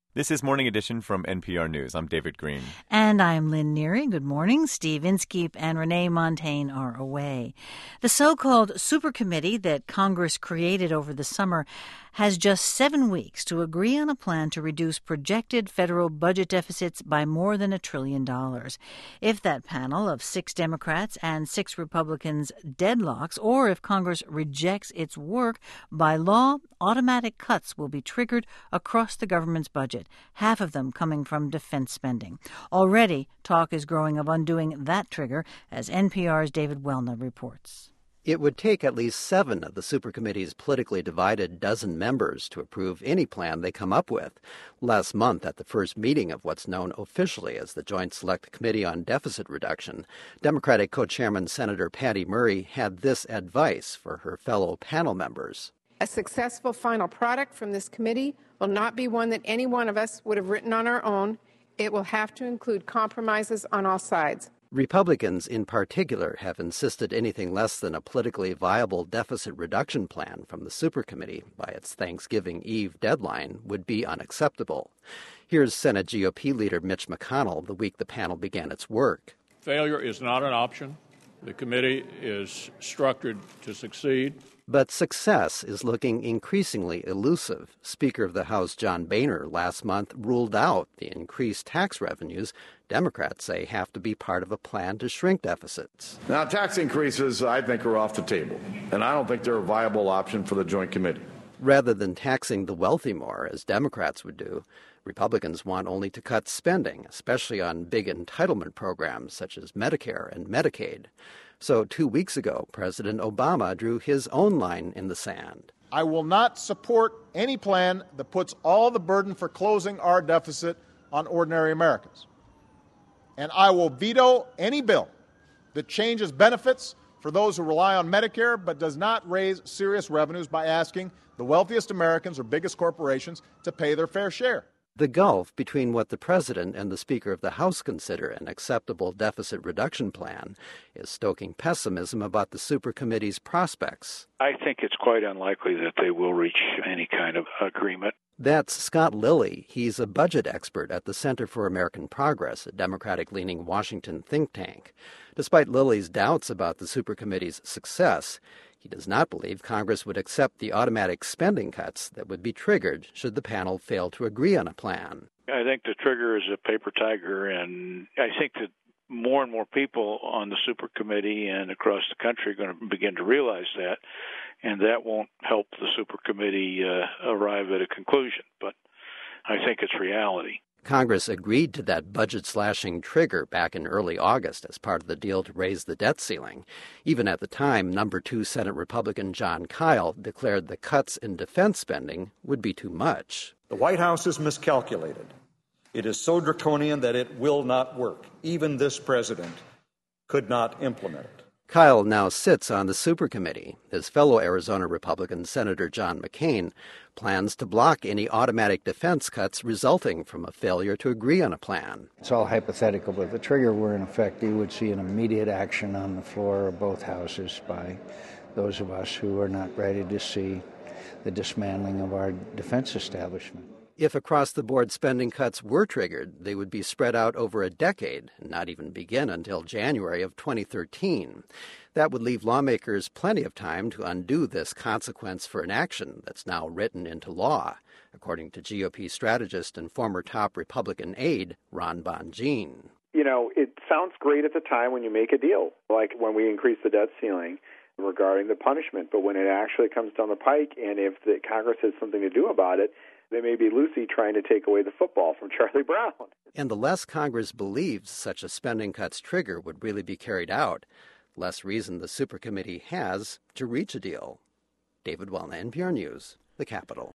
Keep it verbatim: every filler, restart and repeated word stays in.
This is Morning Edition from N P R News. I'm David Green. And I'm Lynn Neary. Good morning. Steve Inskeep and Renee Montagne are away. The so-called super committee that Congress created over the summer has just seven weeks to agree on a plan to reduce projected federal budget deficits by more than a trillion dollars. If that panel of six Democrats and six Republicans deadlocks, or if Congress rejects its work, by law, automatic cuts will be triggered across the government's budget, half of them coming from defense spending. Already, talk is growing of undoing that trigger, as N P R's David Welna reports. It would take at least seven of the supercommittee's politically divided dozen members to approve any plan they come up with. Last month, at the first meeting of what's known officially as the Joint Select Committee on Deficit Reduction, Democratic co-chairman Senator Patty Murray had this advice for her fellow panel members. A successful final product from this committee will not be one that any one of us would have written on our own. It will have to include compromises on all sides. Republicans in particular have insisted anything less than a politically viable deficit reduction plan from the supercommittee by its Thanksgiving Eve deadline would be unacceptable. Here's Senate G O P leader Mitch McConnell the week the panel began its work. Failure is not an option. The committee is structured to succeed. But success is looking increasingly elusive. Speaker of the House John Boehner last month ruled out the increased tax revenues Democrats say have to be part of a plan to shrink deficits. Now, tax increases, I think, are off the table, and I don't think they're a viable option for the Joint Committee. Rather than taxing the wealthy more, as Democrats would do, Republicans want only to cut spending, especially on big entitlement programs such as Medicare and Medicaid. So two weeks ago, President Obama drew his own line in the sand. I will not support any plan that puts all the burden for closing our deficit on ordinary Americans. And I will veto any bill that changes benefits for those who rely on Medicare but does not raise serious revenues by asking the wealthiest Americans or biggest corporations to pay their fair share. The gulf between what the president and the Speaker of the House consider an acceptable deficit reduction plan is stoking pessimism about the supercommittee's prospects. I think it's quite unlikely that they will reach any kind of agreement. That's Scott Lilly. He's a budget expert at the Center for American Progress, a Democratic-leaning Washington think tank. Despite Lilly's doubts about the supercommittee's success, he does not believe Congress would accept the automatic spending cuts that would be triggered should the panel fail to agree on a plan. I think the trigger is a paper tiger, and I think that more and more people on the supercommittee and across the country are going to begin to realize that, and that won't help the supercommittee uh, arrive at a conclusion. But I think it's reality. Congress agreed to that budget-slashing trigger back in early August as part of the deal to raise the debt ceiling. Even at the time, number two Senate Republican Jon Kyl declared the cuts in defense spending would be too much. The White House is miscalculated. It is so draconian that it will not work. Even this president could not implement it. Kyl now sits on the supercommittee. His fellow Arizona Republican Senator John McCain plans to block any automatic defense cuts resulting from a failure to agree on a plan. It's all hypothetical, but if the trigger were in effect, you would see an immediate action on the floor of both houses by those of us who are not ready to see the dismantling of our defense establishment. If across-the-board spending cuts were triggered, they would be spread out over a decade and not even begin until January of twenty thirteen. That would leave lawmakers plenty of time to undo this consequence for inaction that's now written into law, according to G O P strategist and former top Republican aide Ron Bonjean. You know, it sounds great at the time when you make a deal, like when we increase the debt ceiling regarding the punishment. But when it actually comes down the pike, and if the Congress has something to do about it, they may be Lucy trying to take away the football from Charlie Brown. And the less Congress believes such a spending cuts trigger would really be carried out, less reason the supercommittee has to reach a deal. David Welna, N P R News, the Capitol.